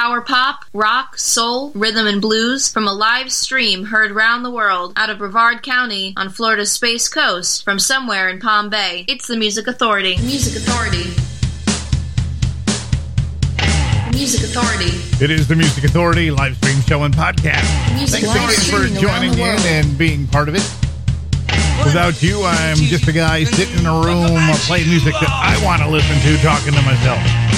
power pop, rock, soul, rhythm, and blues from a live stream heard round the world out of Brevard County on Florida's Space Coast from somewhere in Palm Bay. It's the Music Authority. The Music Authority. The Music Authority. It is the Music Authority live stream show and podcast. Thanks again for joining in and being part of it. Without you, I'm just a guy sitting in a room playing music that I want to listen to, talking to myself.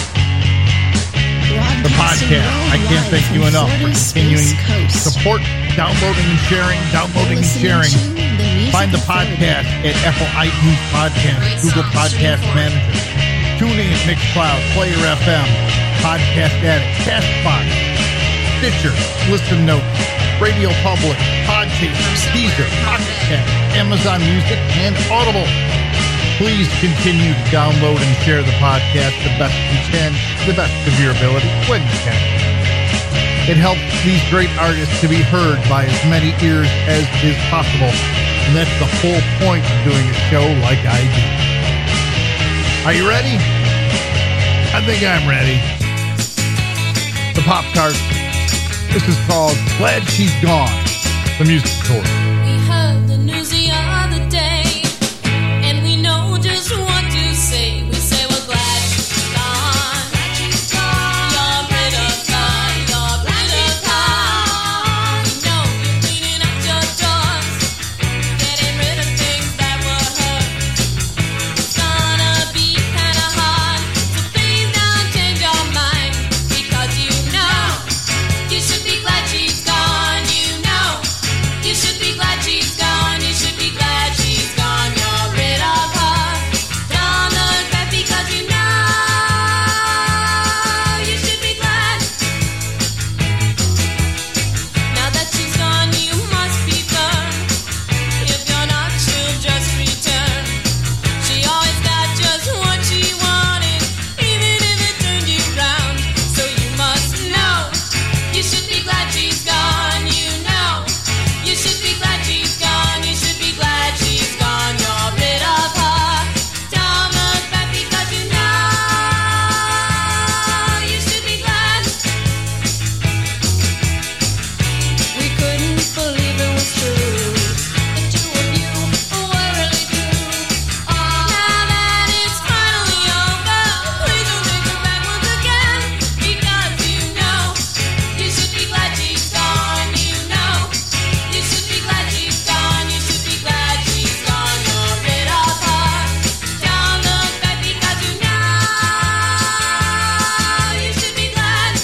The podcast, I can't thank you enough for continuing support, downloading and sharing. Find the podcast at Apple iTunes Podcast, Google Podcast Manager, TuneIn, Mixcloud, Player FM, Podcast Addict, Castbox, Stitcher, Listen Notes, Radio Public, Podchaser, Deezer, Pocket Cast, Amazon Music, and Audible. Please continue to download and share the podcast the best you can, the best of your ability, when you can. It helps these great artists to be heard by as many ears as is possible, and that's the whole point of doing a show like I do. Are you ready? I think I'm ready. The Pop-Tarts. This is called Glad She's Gone, the Music Authority. We heard the news the other day, and we know just what to say. We say we're glad she's gone. She's gone. You're rid of gone. You're rid of gone. We know you're cleaning out your doors, getting rid of things that were hurt. It's gonna be kinda hard, so please don't change your mind, because you know you should be glad she's gone. You know you should be glad she's gone. You should be glad she's gone. You're rid of her. Don't look back, because you know you should be glad. Now that she's gone, you must be burned. If you're not, she'll just return. She always got just what she wanted, even if it turned you round. So you must know you should be glad she's gone. You know you should be glad she's gone. You should be glad she's gone. You're rid of her. Don't look back, because you know you should be glad. We couldn't believe it was true. The two of you were really true. Now that it's finally over, please don't take her back once again, because you know you should be glad she's gone. You know you should be glad she's gone. You should be glad she's gone. You're rid of her. Don't look back, because you know you should be glad.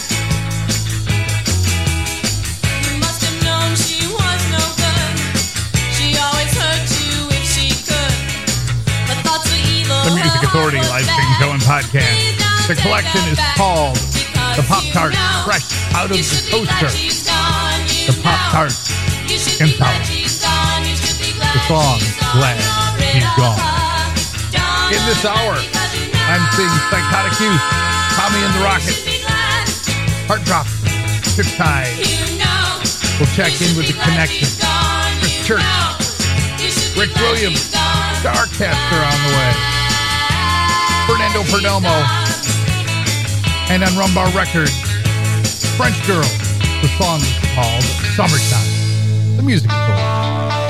You must have known she was no good. She always hurt you if she could. But thoughts were evil. The Music Authority live stream show and podcast. The collection is called The Pop-Tarts Fresh Out of the Toaster. The Pop-Tarts Empower. The song Glad She's Gone. In this hour, I'm seeing Psychotic Youth, Tommy and the Rockets, Heart Drop, Triptide. We'll check in with The Connection, Chris Church, Rick Williams, Starcaster on the way, Fernando Perdomo, and on Rumbar Records, French Girl. The song is called Summertime. The Music Authority.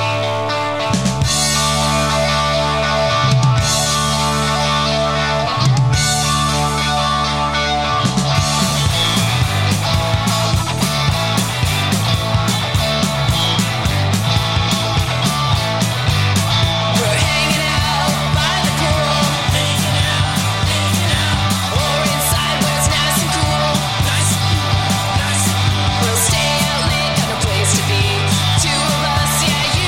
We're hanging out by the pool, or inside where it's nice and cool. We'll stay out late, got no place to be. Two of us, yeah,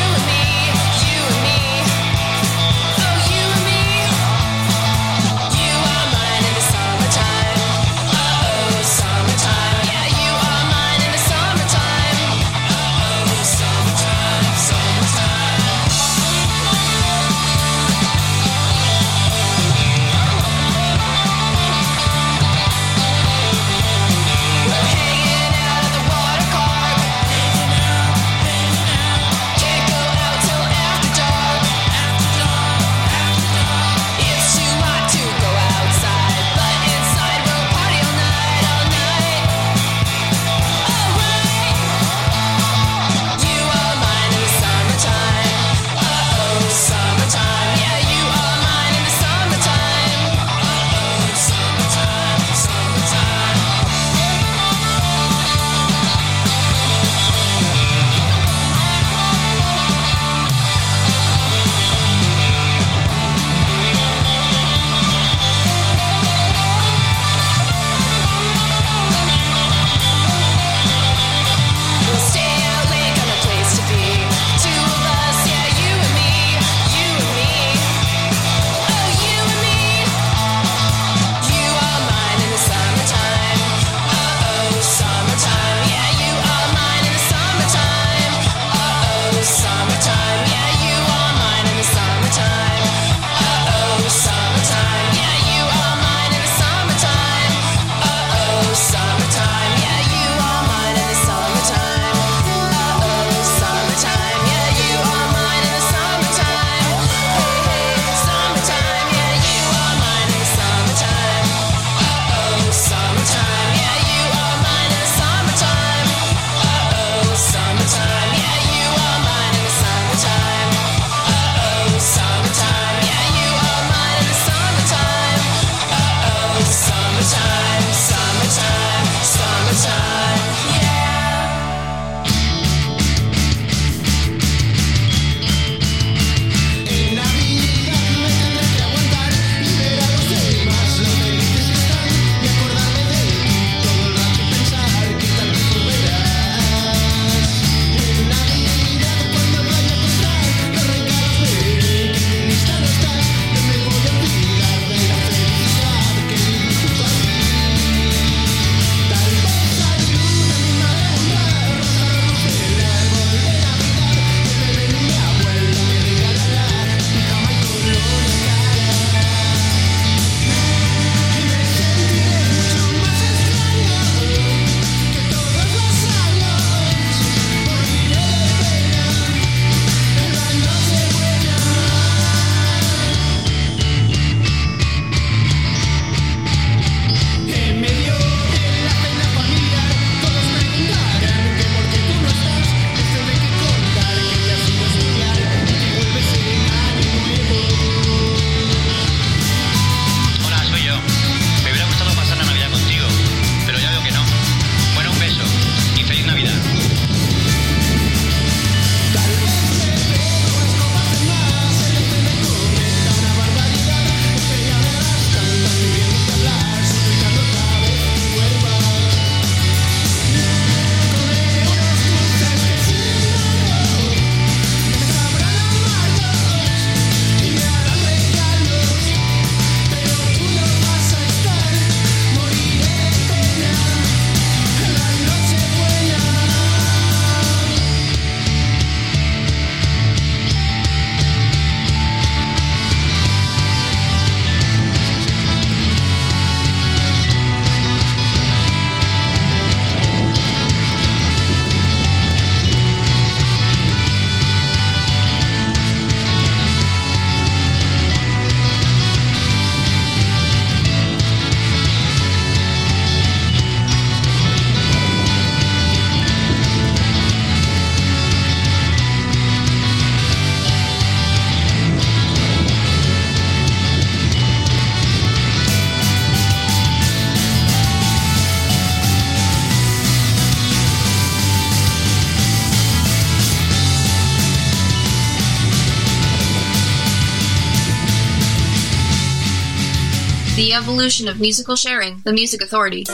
The evolution of musical sharing. The Music Authority.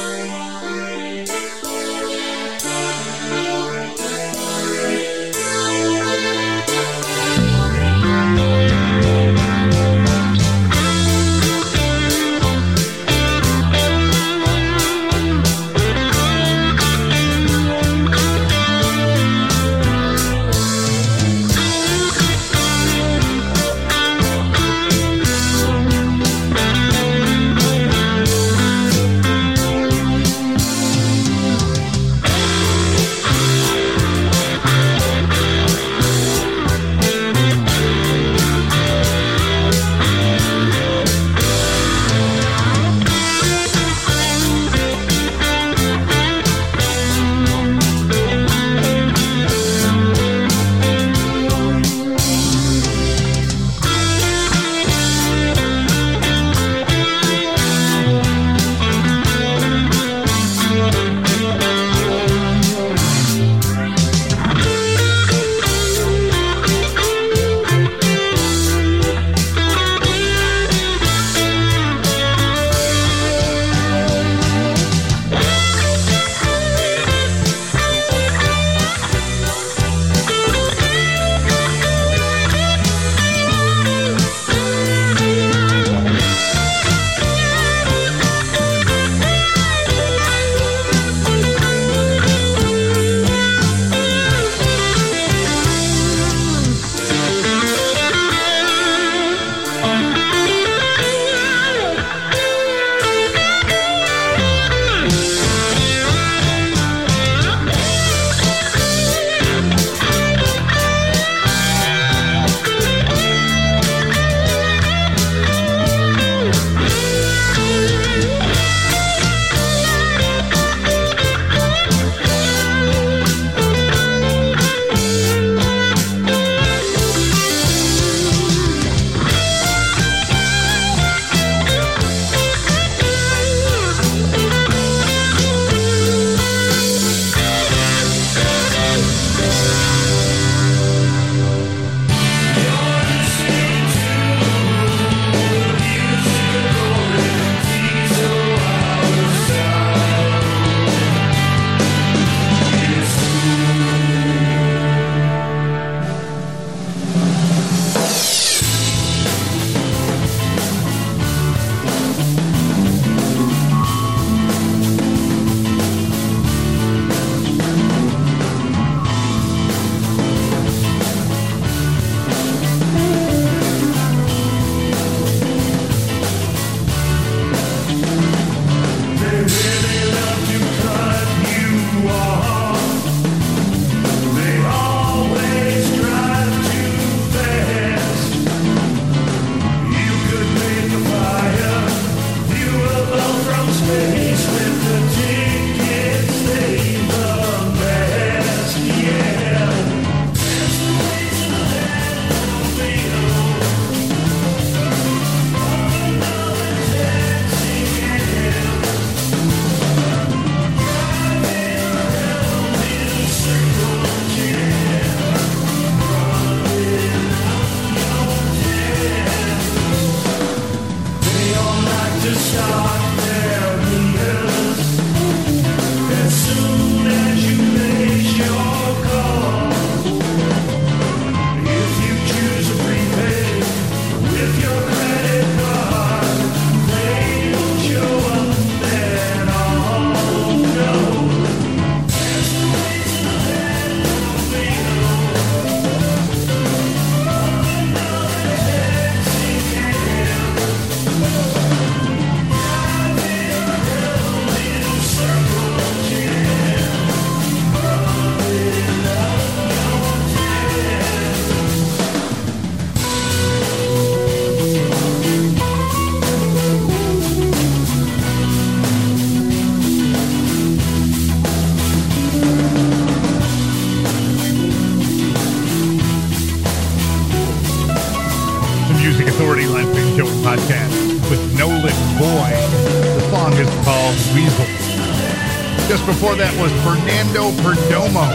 Just before that was Fernando Perdomo.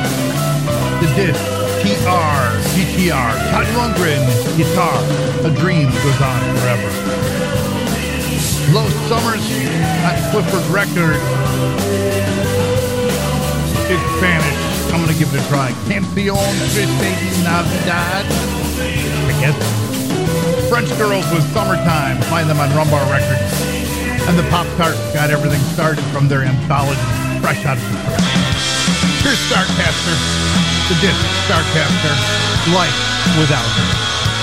The disc, TR, Todd Rundgren, guitar, A Dream Goes On Forever. Los Summers on Clifford Records. It's Spanish. I'm going to give it a try. Campeón Triste Navidad. I guess. French Girls with Summertime. Find them on Rumbar Records. And the Pop-Tarts got everything started from their anthology, fresh out of the press. Here's Starcaster. The disc Starcaster. Life Without Her.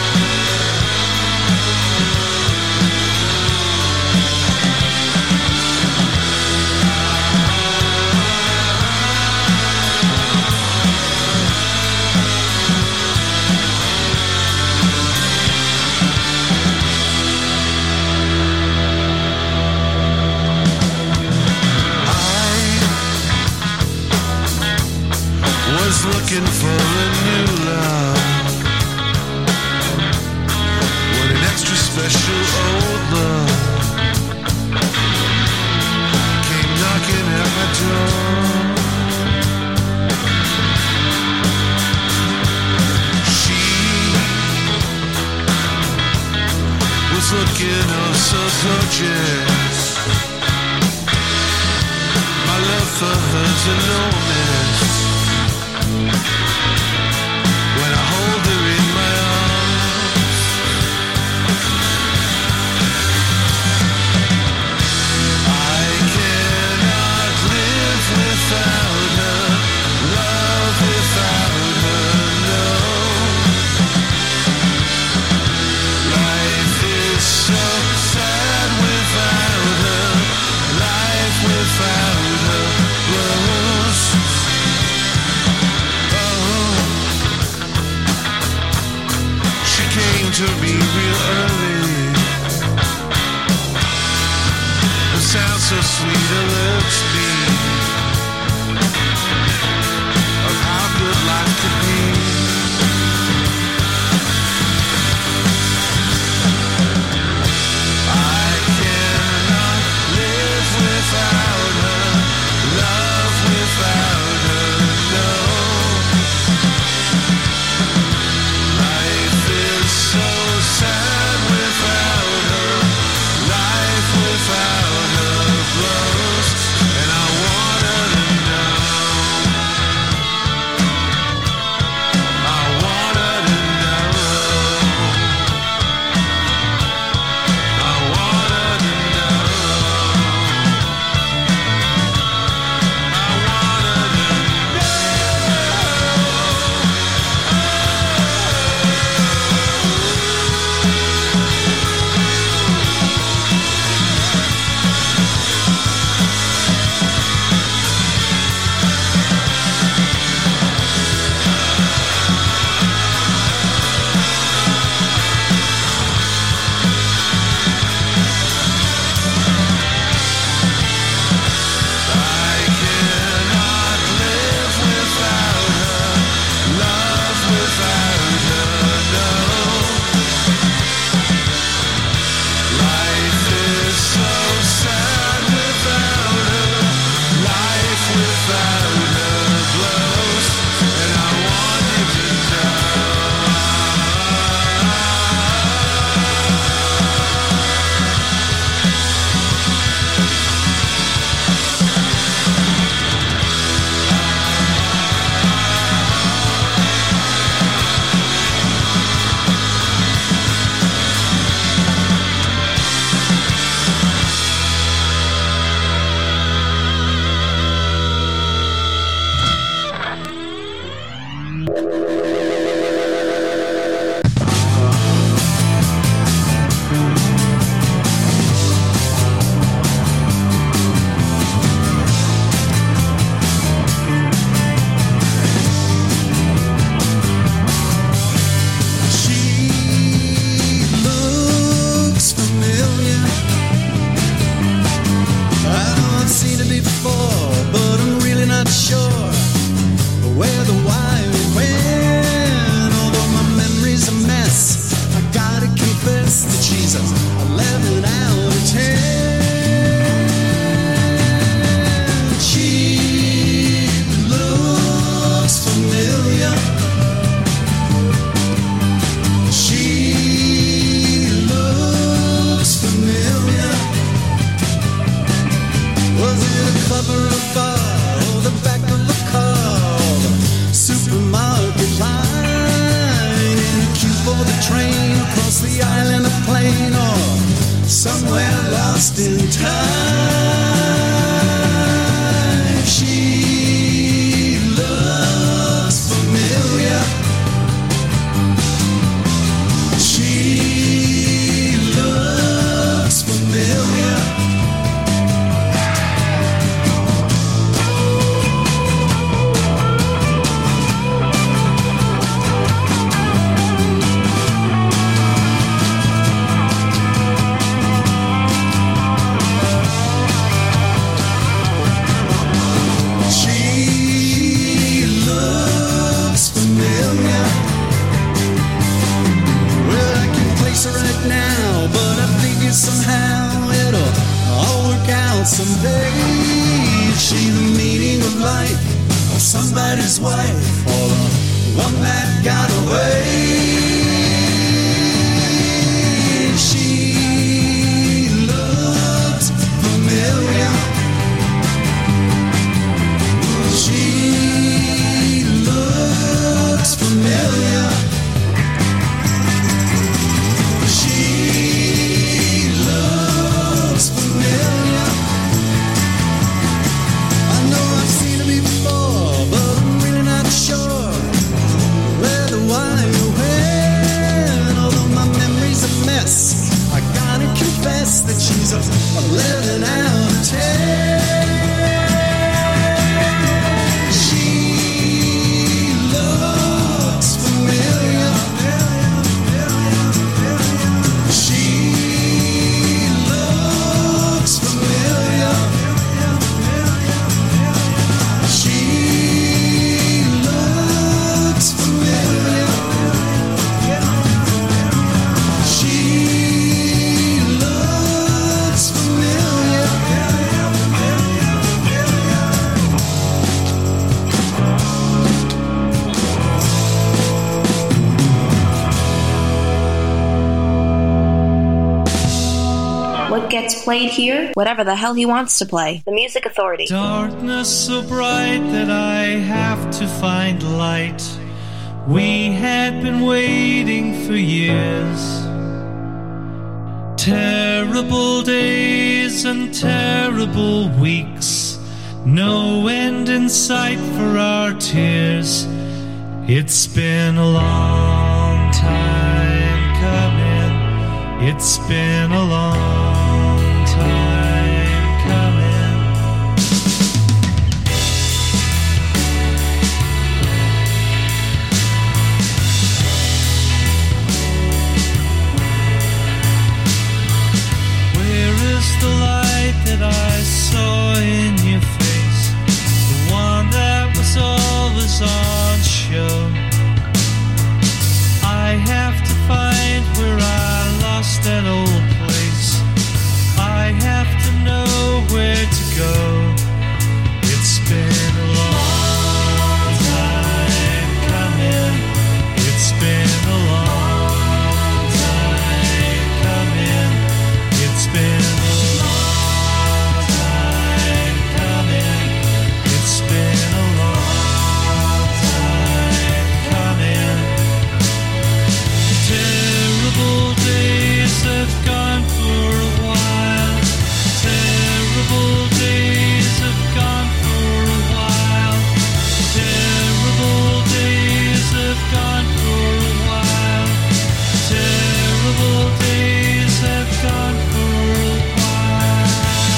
Looking for a new love, what an extra special old love came knocking at my door. She was looking oh so gorgeous. My love for her's enormous. When I hold her in my arms, I cannot live without her, love without her, no. Life is so sad without her, life without her blows. Came to me real early. The sound so sweet alerts me of how good life could be. I cannot live without her, love without her, no. So sad without her, life without her blows, and I want her to know. I want her to know. I want her to know. I want her to know. life, or somebody's wife, or the one that got away. She looked familiar. She looks familiar. She looks familiar. I know I've seen her before, but I'm really not sure whether why or when. Although my memory's a mess, I gotta confess that she's a 11 out of 10. Gets played here, whatever the hell he wants to play. The Music Authority. Darkness so bright that I have to find light. We had been waiting for years. Terrible days and terrible weeks. No end in sight for our tears. It's been a long time coming. It's been a long time coming. Where is the light that I saw in your face? The one that was always on show. I have to find where I lost that old place. I have to know where to go. It's been a long time coming. It's been a long time coming. It's been a long time coming. It's been a long time coming. Terrible days have gone for a while. Terrible days have gone for a while. Terrible days have gone for a while. Terrible days have gone for a while.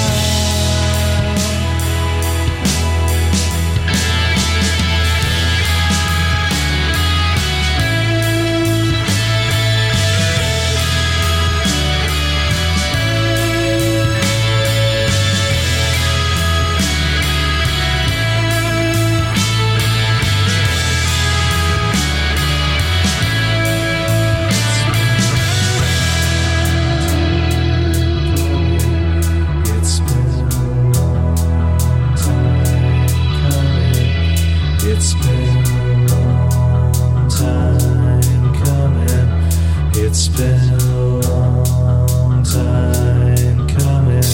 It's been a long time coming. It's been a long time coming.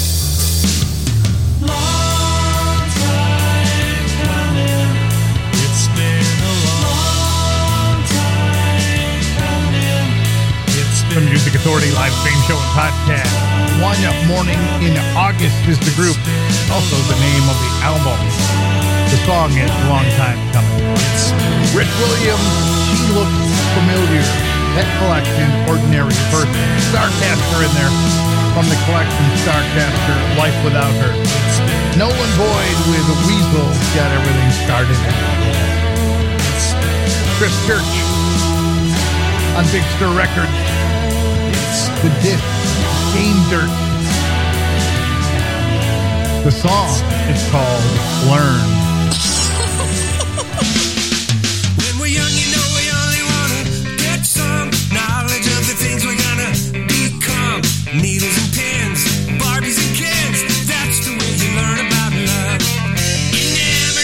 Long time coming. It's been a long time coming. It's The been Music Authority live stream show and podcast. One Morning in August is the group, also the name of the album. The song is Long Time Coming. Rich Williams, She Looks Familiar. That collection, Ordinary Person. Starcaster in there from the collection Starcaster, Life Without Her. Nolan Boyd with a Weasel got everything started. Chris Church on Big Stir Records. The disc, Game Dirt. The song is called Learn. When we're young, you know we only want to get some knowledge of the things we're gonna become. Needles and pins, Barbies and kids, that's the way you learn about love. You never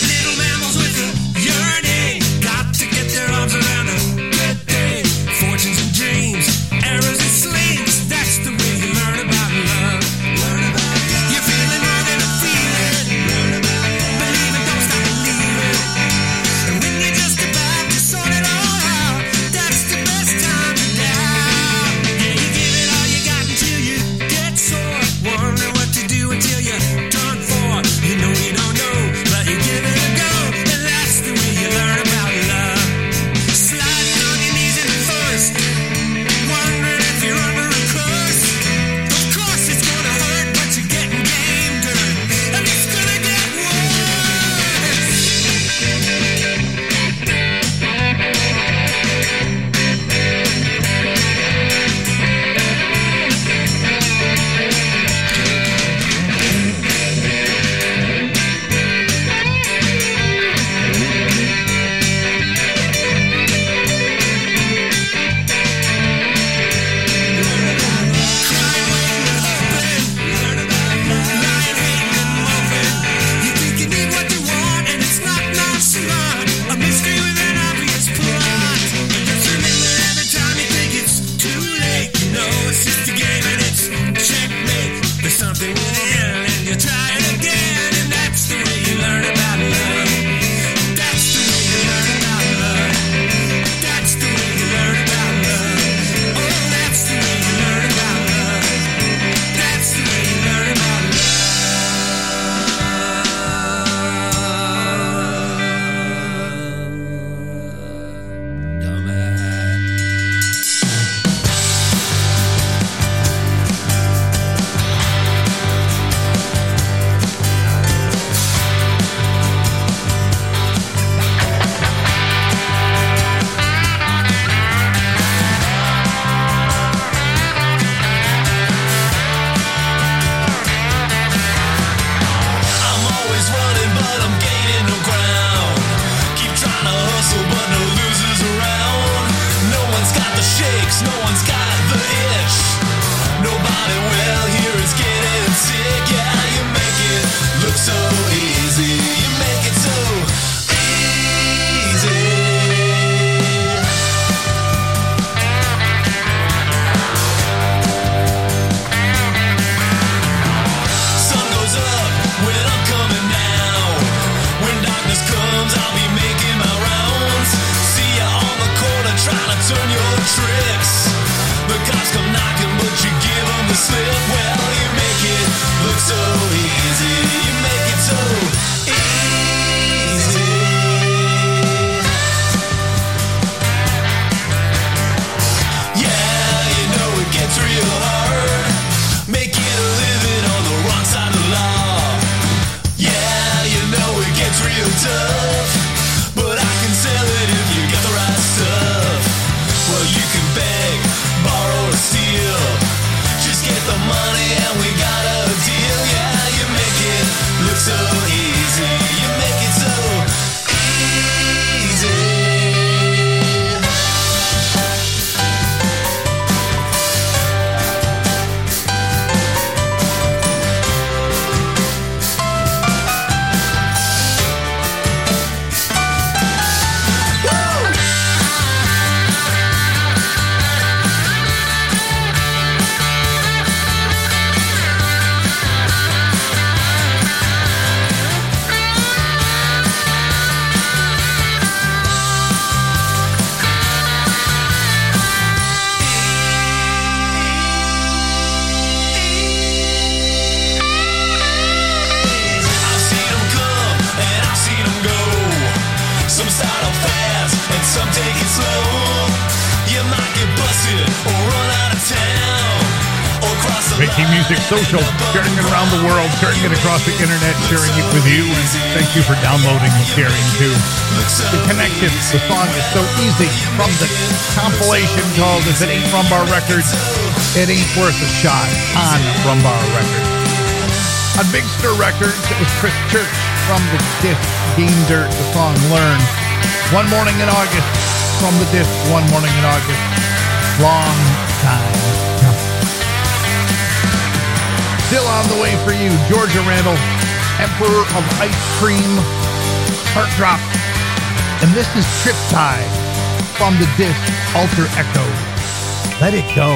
Making Music Social, sharing it around the world, sharing it across the internet, sharing it with you, and thank you for downloading and sharing too. The Connection, the song is so easy, from the compilation called If It Ain't Rumbar Records, It Ain't Worth a Shot on Rumbar Records. On Big Stir Records, it was Chris Church from the disc Game Dirt, the song Learn. One Morning in August, from the disc One Morning in August, Long Time Coming. Still on the way for you, Georgia Randall, Emperor of Ice Cream, Heart Drop. And this is Triptide from the disc Alter Echo. Let it go.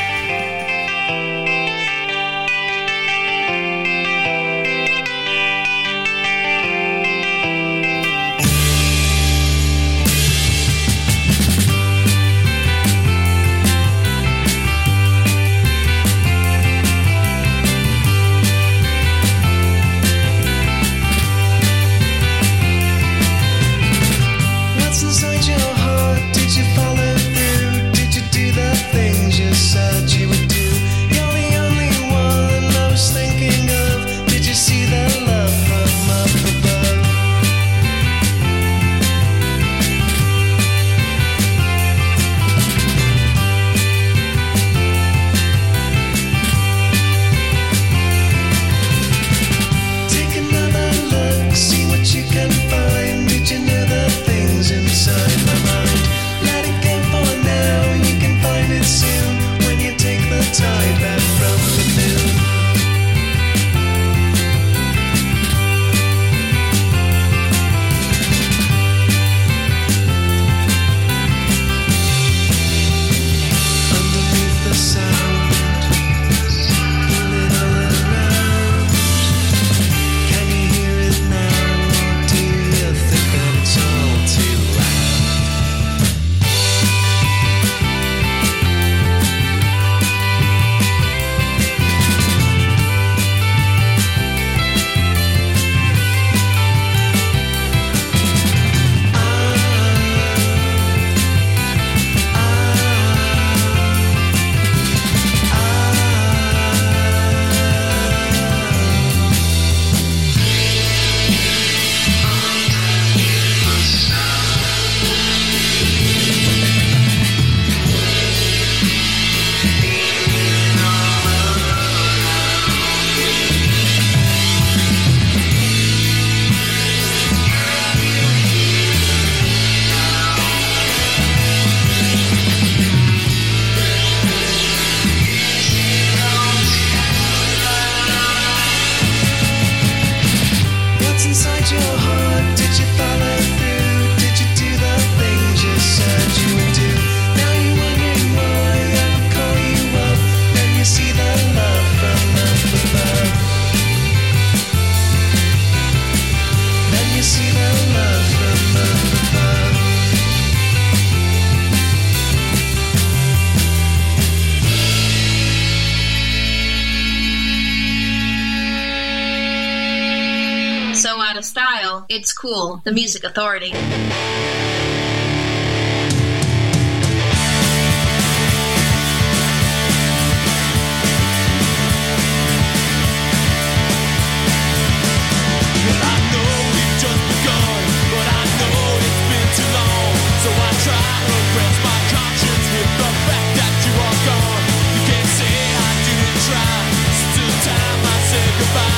It's cool. The Music Authority.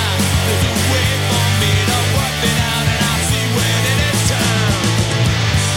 There's a way for me to work it out, and I'll see when it is time.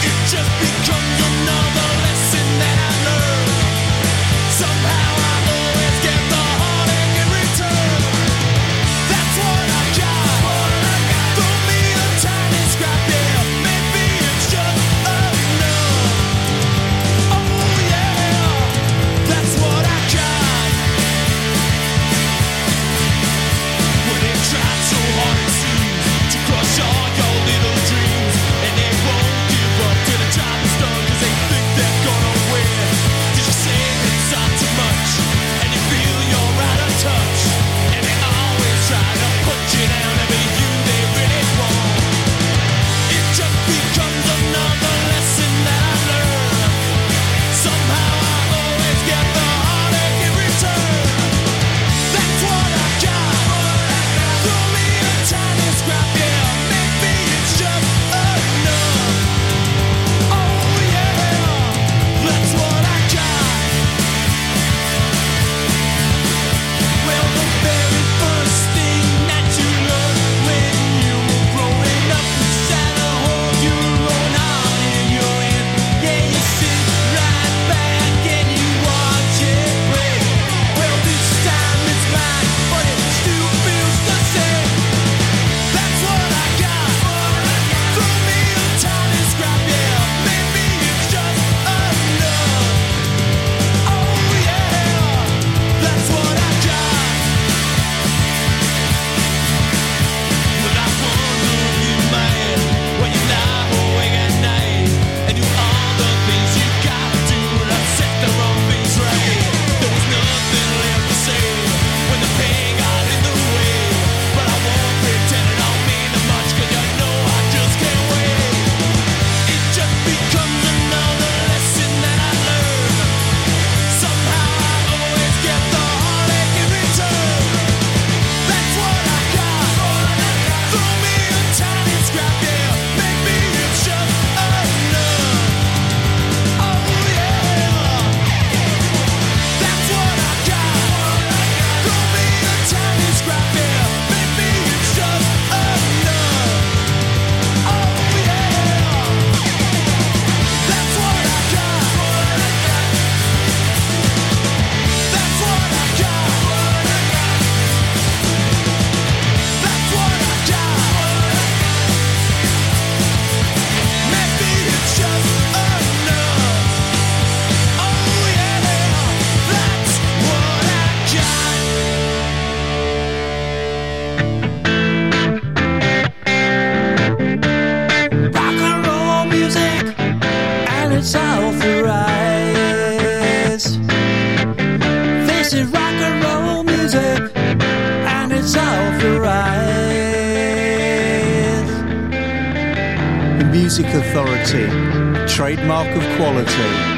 Music Authority, trademark of quality.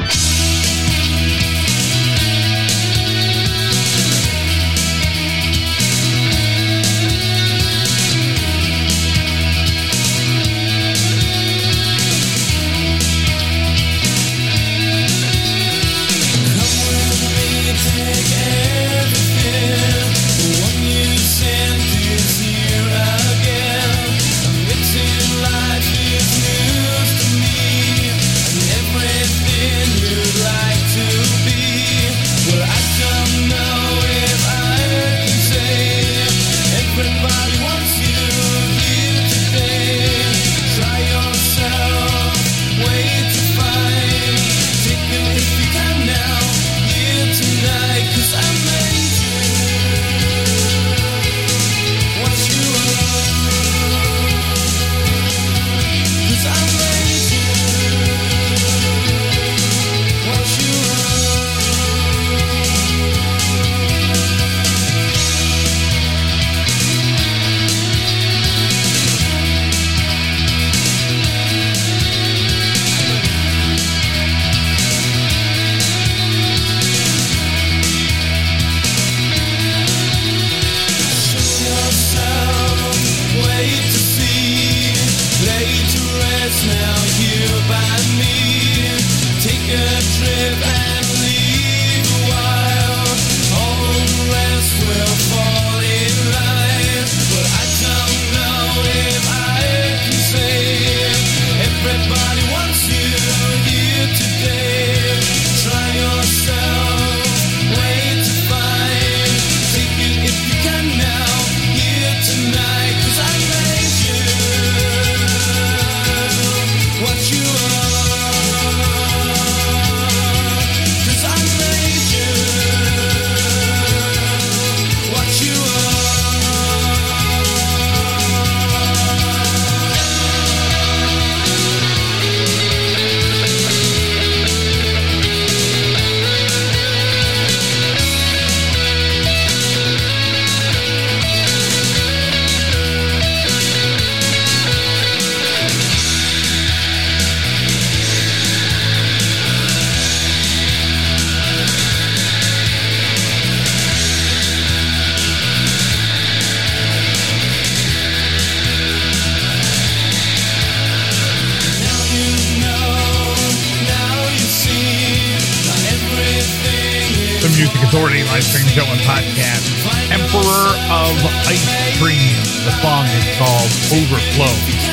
Music Authority live stream show and podcast. Emperor of Ice Cream. The song is called Overflow.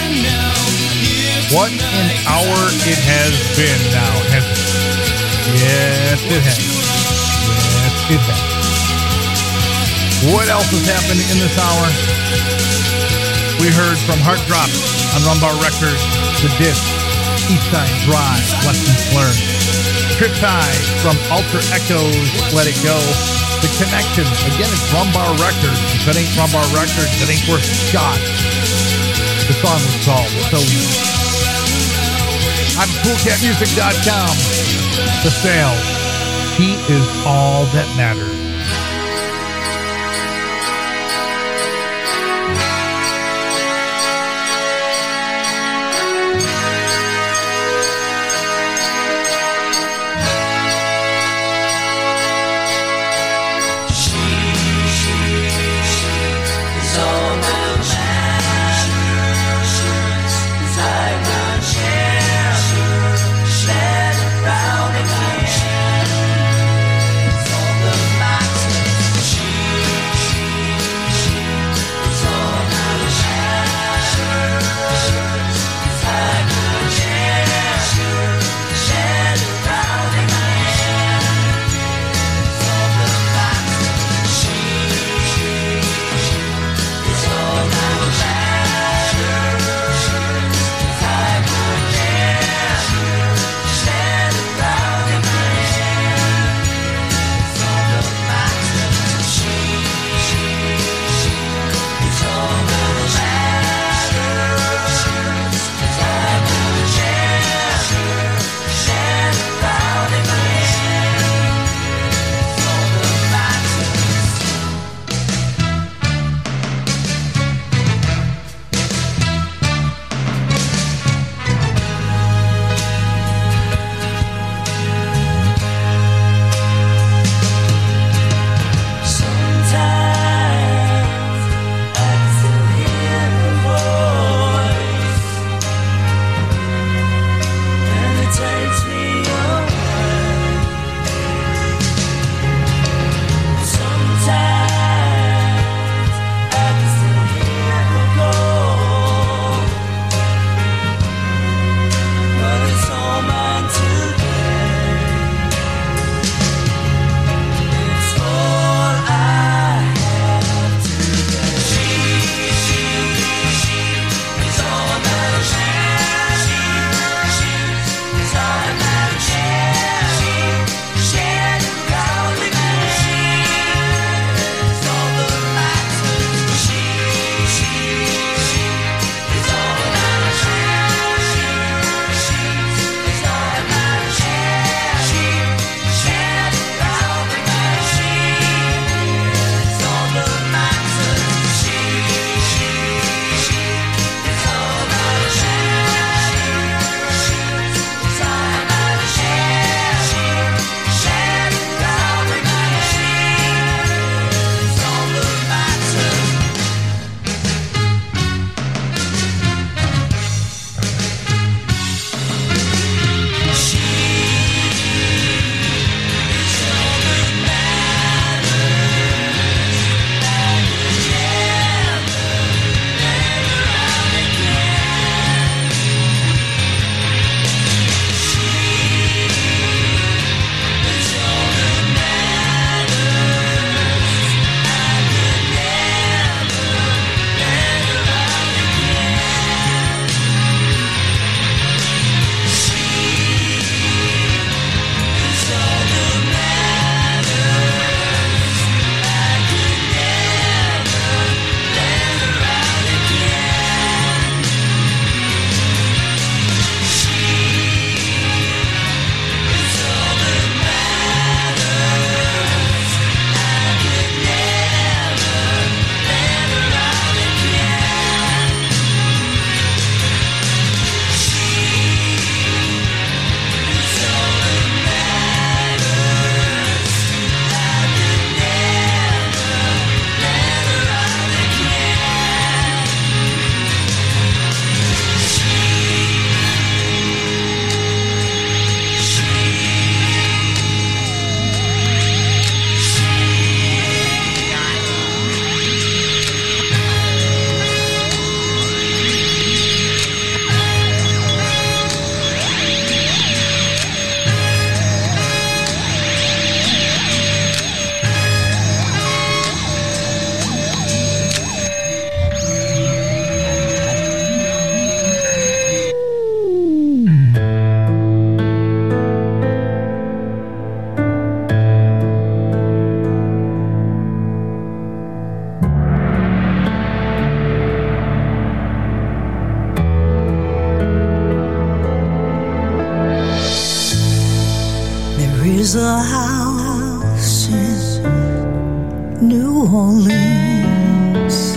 What an hour it has been now, hasn't it? Yes, it has. Yes, it has. What else has happened in this hour? We heard from Heart Drop on Rumbar Records, the disc, Eastside Drive, Lessons Learned. Triptide from Alter Echoes, Let It Go. The Connection, again, it's Rumbar Records. If it ain't Rumbar Records, it ain't worth a shot. The song was called So Easy. On CoolCatMusic.com. The sale. He is all that matters. Round again, it's all the There's a house in New Orleans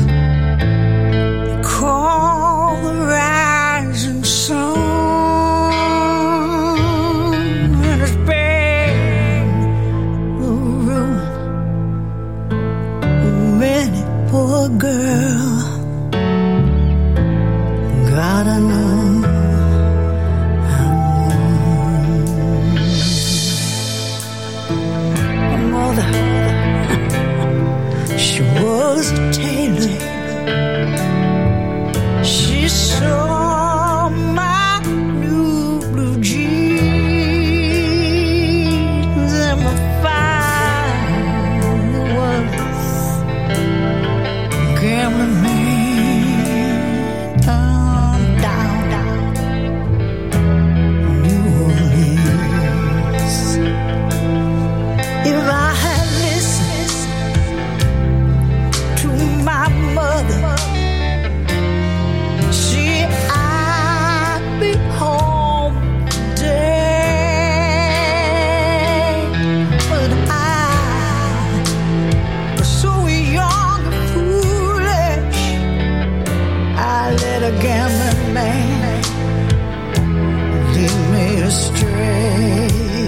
called the Rising Sun, and it's been the ruin of many poor girl. God, I know. She was a tailor. She saw my new blue jeans and my fine was gambling man down New Orleans. If I had listened to my mother, see, I'd be home today. But I was so young and foolish, I let a gambling man lead me astray.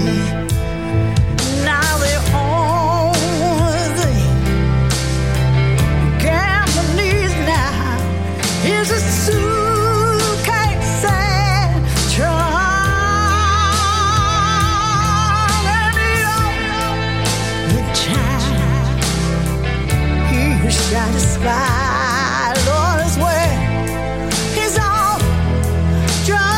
Now the only thing gambling needs now is a suitcase and trunk. And the time he's satisfied, Lord, is where he's all drunk.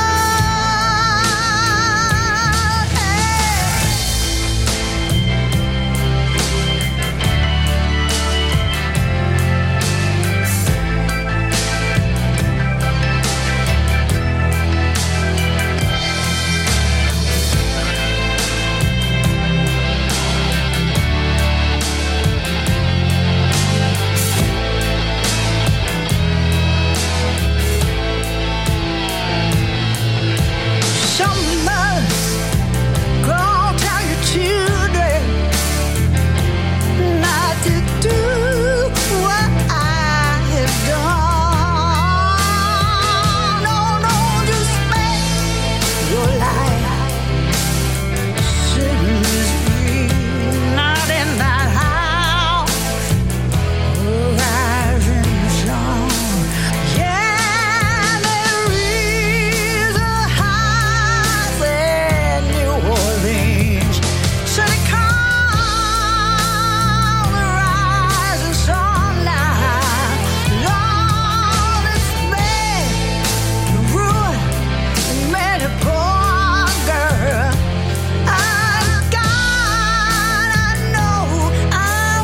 Some mothers go tell your children not to do what I have done. No, just make your life sinless-free. Not in that house, rising sun. Yeah, there is a house in New Orleans. So they call the rising sun now. Lord, it's been the ruin of many poor girl. God, I know I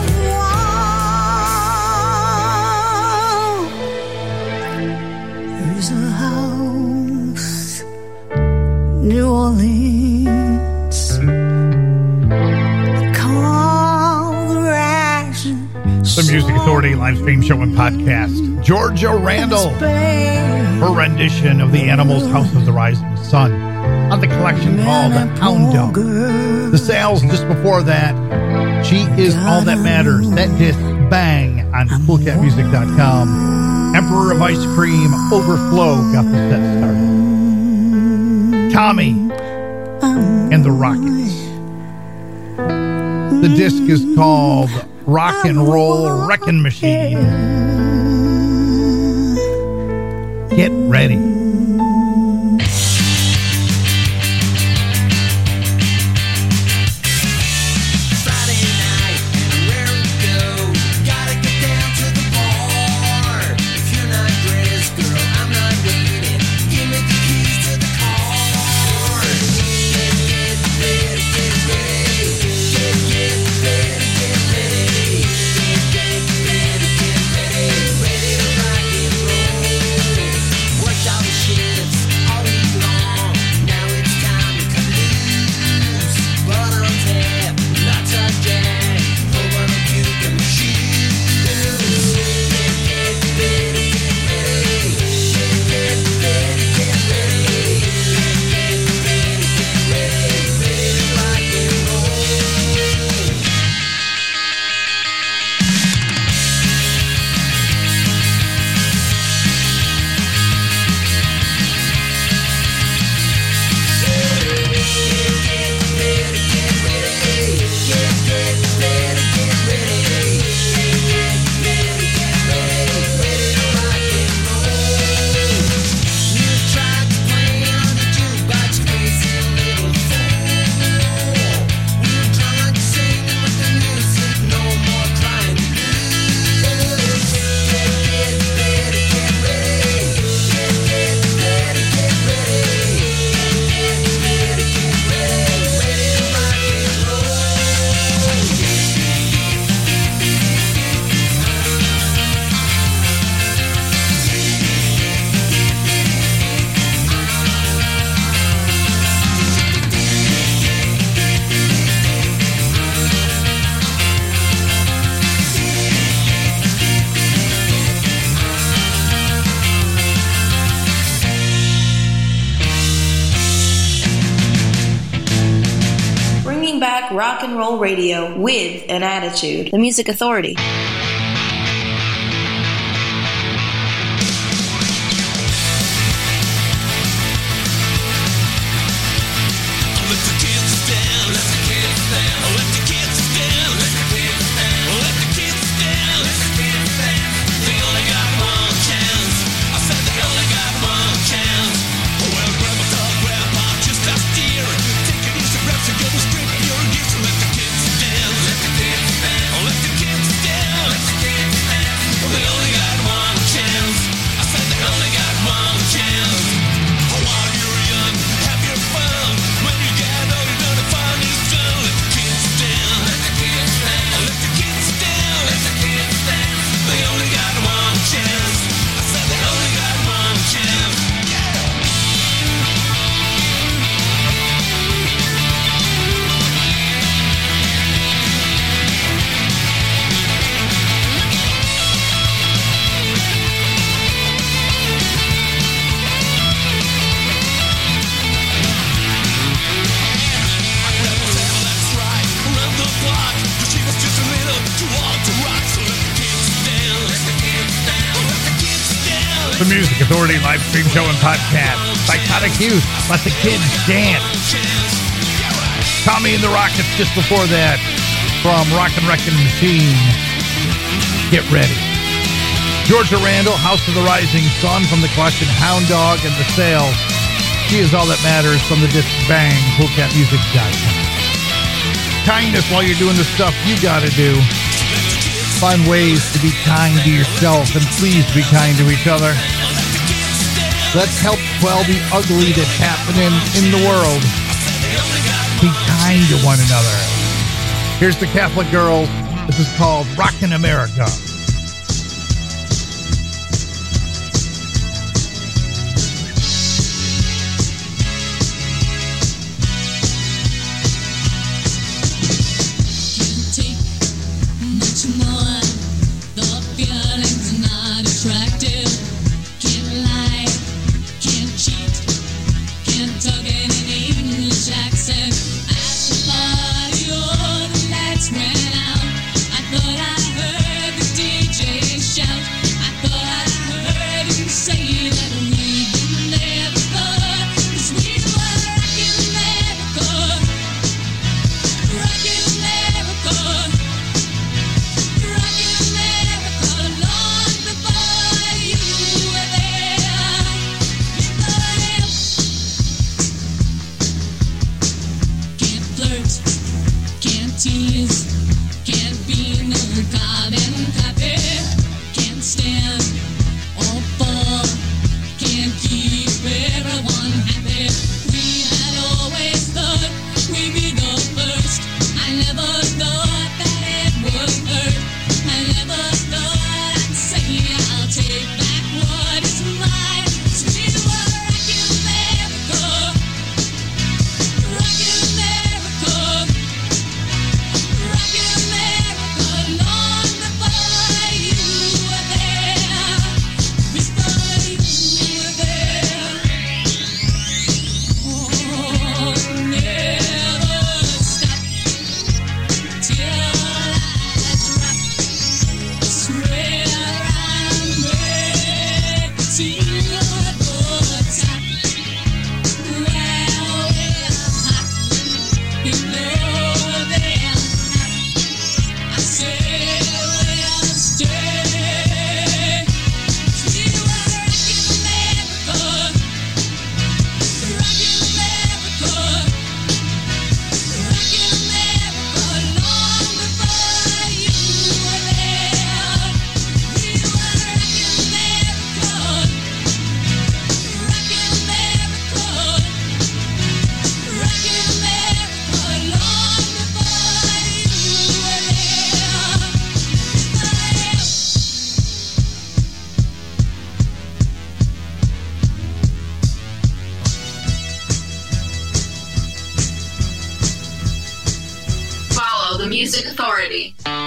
want. There's a house, New Orleans, called the Rising The Music Authority live stream show and podcast. Georgia Randall, her rendition of the Animals' House of the Rising Sun on the collection called Hound Dog. The sales just before that, She Is All That Matters. That disc, bang, on CoolCatMusic.com. Emperor of Ice Cream, Overflow got the set started. Tommy and the Rockets. The disc is called Rock and Roll Wrecking Machine. Get ready. Friday night, and where we go? Gotta get down to the bar. If you're not dressed, girl, I'm not waiting. Give me the keys to the car. Get ready, get ready. Get ready, get ready. Get ready, get ready. Ready to rock and roll. Worked out rock and roll radio with an attitude. The Music Authority. The Music Authority live stream show and podcast. Psychotic Youth, Let the Kids Dance. Tommy and the Rockets just before that from Rockin' Wreckin' Machine. Get ready. Georgia Randall, House of the Rising Sun from the collection Hound Dog and The Sale. She is all that matters from the disc Bang, CoolCatMusic.com. Kindness while you're doing the stuff you gotta do. Find ways to be kind to yourself and please be kind to each other. Let's help quell the ugly that's happening in the world. Be kind to one another. Here's the Catholic Girls. This is called Rockin' America. Music Authority.